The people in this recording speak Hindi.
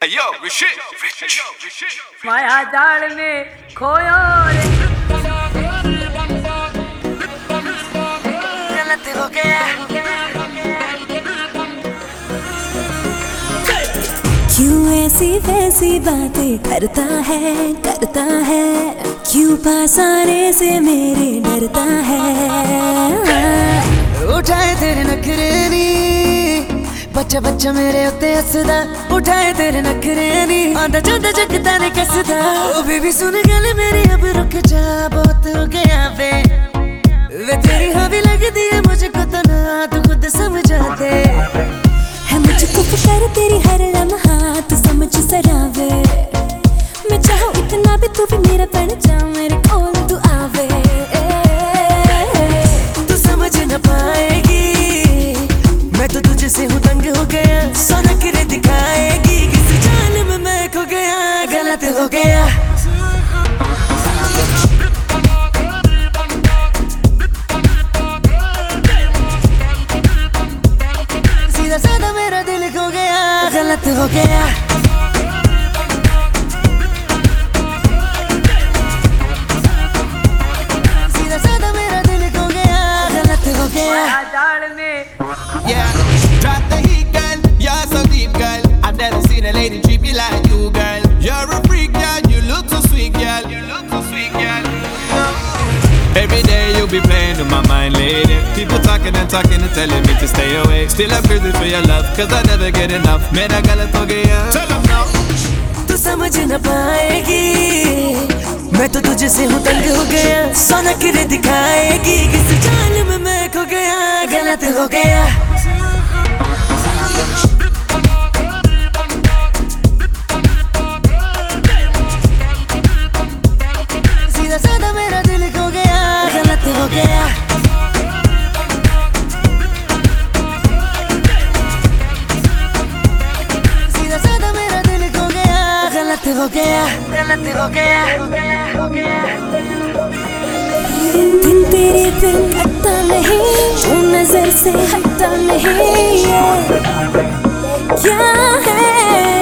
Yo, Rich. माया जाल में खोयो रे गलत हो गया। क्यों ऐसी वैसी बातें करता है क्यों पास आने से मेरे डरता है। उठाए तेरे नखरे नी बच्चा बच्चा मेरे उत्ते हसदा, उठाए तेरे नखरे नी आंदा जांदा जगदा ने कसदा। ओ बेबी सुन गल मेरी अब रुक जा, बहुत हो गया वे तेरी हवी लगदी है मुझको तो ना तू खुद समझा दे। है मुझको फिक्र तेरी हर लम्हा तू समझ सरावे। मैं चाहूँ इतना भी तू भी मेरा बन जा, मेरे कोल तू आवे। तू समझ न पाएगी मैं तो तुझसे हूँ तंग हो गया। सोना किरे दिखाएगी किस जान में मैं खो गया। गलत हो गया सीधा साधा मेरा दिल खो गया। गलत हो गया सीधा साधा मेरा दिल खो गया। गलत हो गया Yeah, drop the heat, girl. You're so deep, girl. I've never seen a lady treat me like you, girl. You're a freak, girl. You look so sweet, girl. You look so sweet, girl. Every day you be playing with my mind, lady. People talking and talking and telling me to stay away. Still I'm crazy for your love, cause I never get enough. Mera galat ho gaya. Tell them now. तू समझ न पाएगी मैं तो तुझसे हूँ तंग हो गया। सोना किरे दिखाएगी किस जान में मैं खो गया। गलत हो गया सीधा साधा मेरा दिल खो गया। गलत हो गया सीधा साधा मेरा दिल खो गया। गलत हो गया गलत हो गया। दिन तेरे बिन कटता नहीं, वो नजर से हटता नहीं। ये क्या है